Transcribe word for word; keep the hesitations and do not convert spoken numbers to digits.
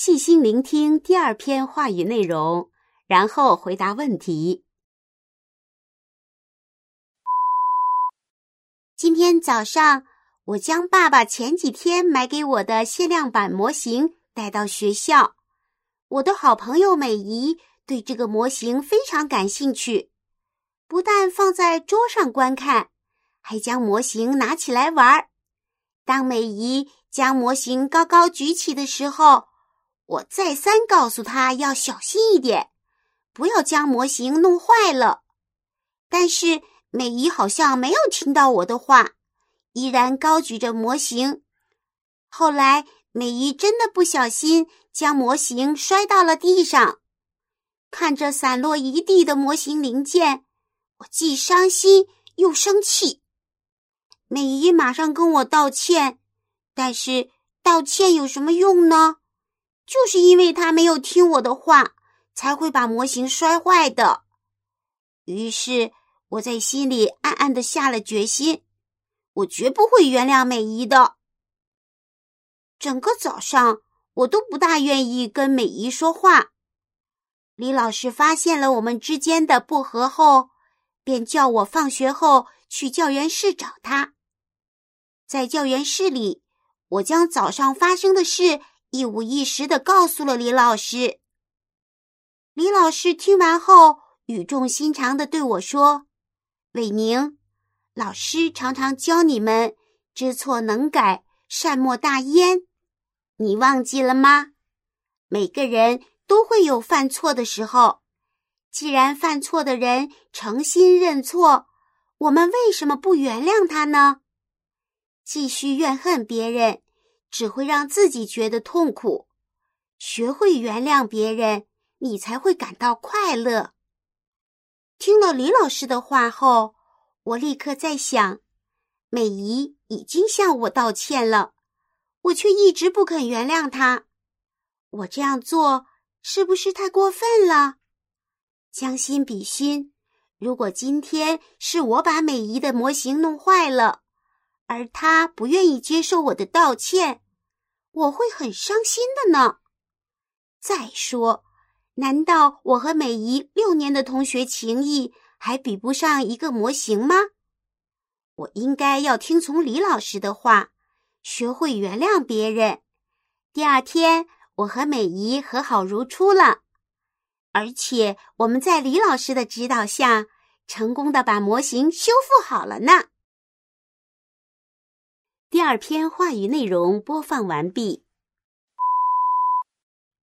细心聆听第二篇话语内容，然后回答问题。今天早上，我将爸爸前几天买给我的限量版模型带到学校。我的好朋友美姨对这个模型非常感兴趣，不但放在桌上观看，还将模型拿起来玩。当美姨将模型高高举起的时候，我再三告诉她要小心一点，不要将模型弄坏了。但是美姨好像没有听到我的话，依然高举着模型。后来美姨真的不小心将模型摔到了地上，看着散落一地的模型零件，我既伤心又生气。美姨马上跟我道歉，但是道歉有什么用呢？就是因为她没有听我的话，才会把模型摔坏的。于是我在心里暗暗地下了决心，我绝不会原谅美姨的。整个早上我都不大愿意跟美姨说话。李老师发现了我们之间的不和后，便叫我放学后去教员室找她。在教员室里，我将早上发生的事一五一十地告诉了李老师。李老师听完后，语重心长地对我说：“伟宁，老师常常教你们知错能改，善莫大焉，你忘记了吗？每个人都会有犯错的时候，既然犯错的人诚心认错，我们为什么不原谅他呢？继续怨恨别人，只会让自己觉得痛苦。学会原谅别人，你才会感到快乐。”听了李老师的话后，我立刻在想，美姨已经向我道歉了，我却一直不肯原谅她。我这样做是不是太过分了？将心比心，如果今天是我把美姨的模型弄坏了，而她不愿意接受我的道歉，我会很伤心的呢。再说，难道我和美姨六年的同学情谊还比不上一个模型吗？我应该要听从李老师的话，学会原谅别人。第二天，我和美姨和好如初了，而且我们在李老师的指导下，成功地把模型修复好了呢。第二篇话语内容播放完毕。